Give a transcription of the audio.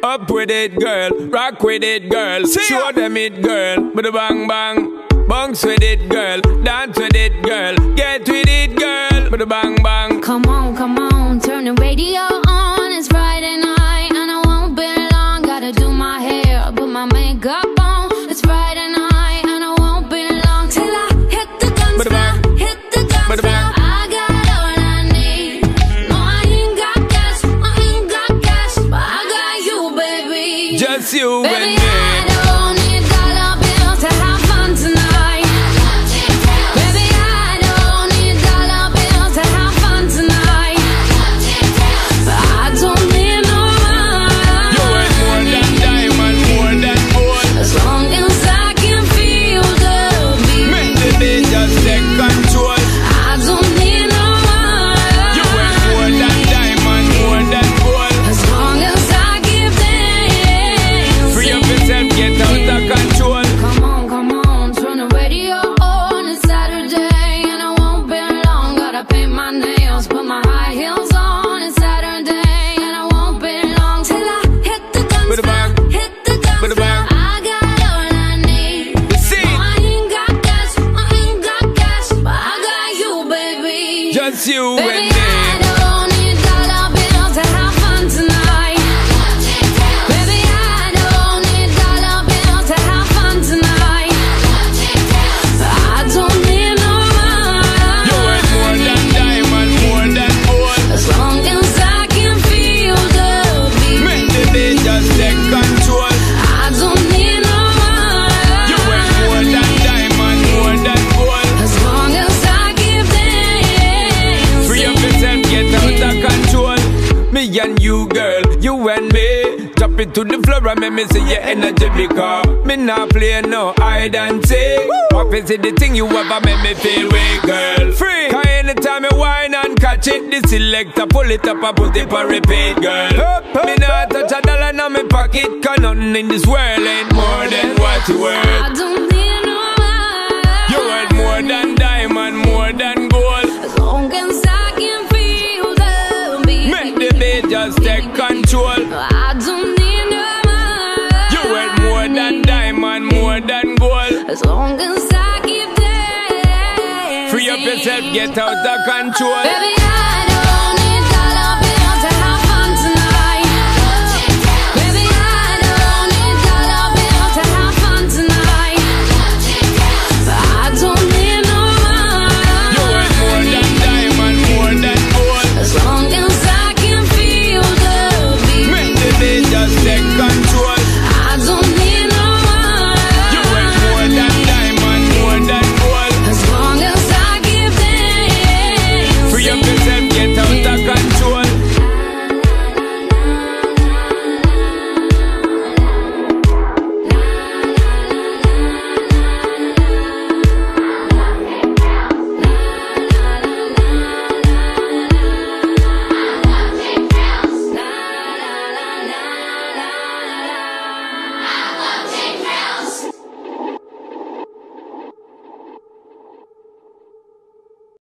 Up with it, girl. Rock with it, girl. Show them it, girl. Bada bang bang. Bounce with it, girl. Dance with it, girl. Get with it, girl. Bada bang bang. Come on, turn the radio on. It's Friday night and I won't be long. Gotta do my hair, put my makeup on. It's Friday night and I won't be long till I hit the dance floor, hit the dance floor. I got all I need. No, I ain't got cash, but I got you, baby. Just you baby, and me. I don't need dollar bills to have fun tonight. Baby, I don't need dollar bills to have fun tonight. But I don't need no money. You ain't more than diamond, more than gold. As long as I can feel the beat. Make the beat just take control. I don't need no money. You ain't more than diamond, more than gold. As long as I give them. Free up yourself, get out of control. Come on, turn the radio on. It's Saturday and I won't be long. Gotta paint my nails, put my high heels on. It's Saturday and I won't be long till I hit the dance floor, hit the dance floor. I got all I need. See? No, I ain't got cash, but I got you, baby. Just you Baby, and me. I don't need dollar bills to have fun tonight. Baby, I don't need dollar bills to have fun tonight. I don't need no money. You ain't more than diamond, more than gold. As long as I can feel the beat. Make the beat just take control. I don't need no money. You ain't more than diamond, more than gold. As long as I give them. Free up yourself, get out of control. Me and you, girl, you and me. Drop it to the floor and make me see your energy because me not play no hide and seek. What is it the thing you ever make me feel weak, girl? Free. Cause anytime me whine and catch it, the selector pull it up and put it for repeat, girl. Me not touch a dollar in my pocket, cause nothing in this world ain't more than what you worth. I don't need no money. You worth more than diamond, more than gold. As long as I can feel the beat. Make the beat just take control. I don't need no money. You worth more than diamond, more than gold. As long as I keep dancing. Free up yourself, get out of control. Baby, I